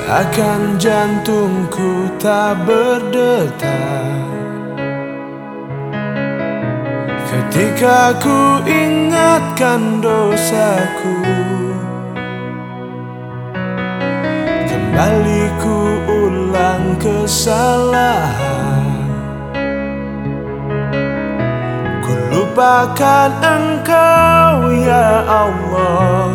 Seakan jantungku tak berdetak ketika ku ingatkan dosaku. Kembali ku ulang kesalahan, ku lupakan Engkau ya Allah.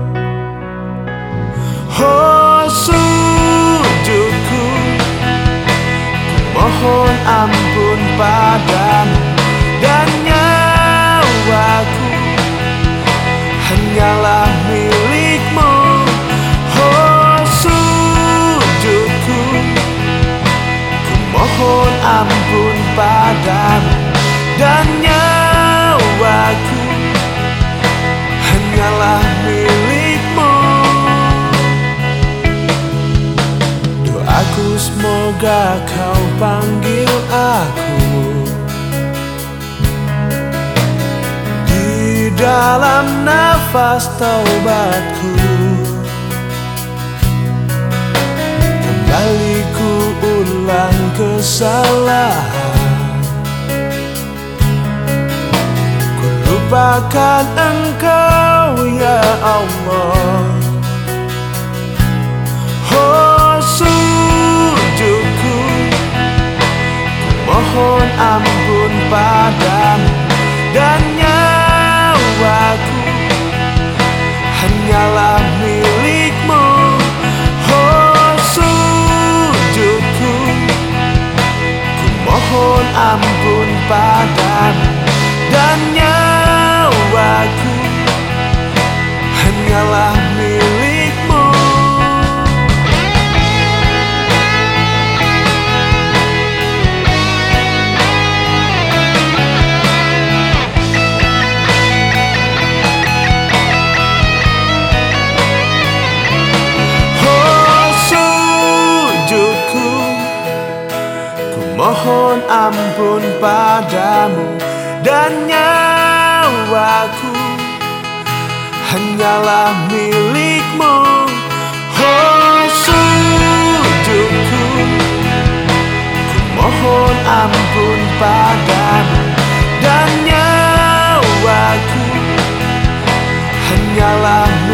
Oh sujudku, ku mohon ampun padamu, dan nyawaku hanyalah milik-Mu. Oh sujudku, ku mohon ampun padamu, dan nyawaku hanyalah milik-Mu. Doaku semoga Kau panggil aku di dalam nafas taubatku. Kembali ku ulang kesalahan, ku lupakan Engkau ya Allah. Oh sujudku, ku mohon ampun padamu, dan nyawaku hanyalah milik-Mu. Oh sujudku, ku mohon ampun padamu, dan nyawaku hanyalah milik-Mu. Mohon ampun padamu, dan nyawaku hanyalah milik-Mu. Oh sujudku, ku mohon ampun padamu, dan nyawaku hanyalah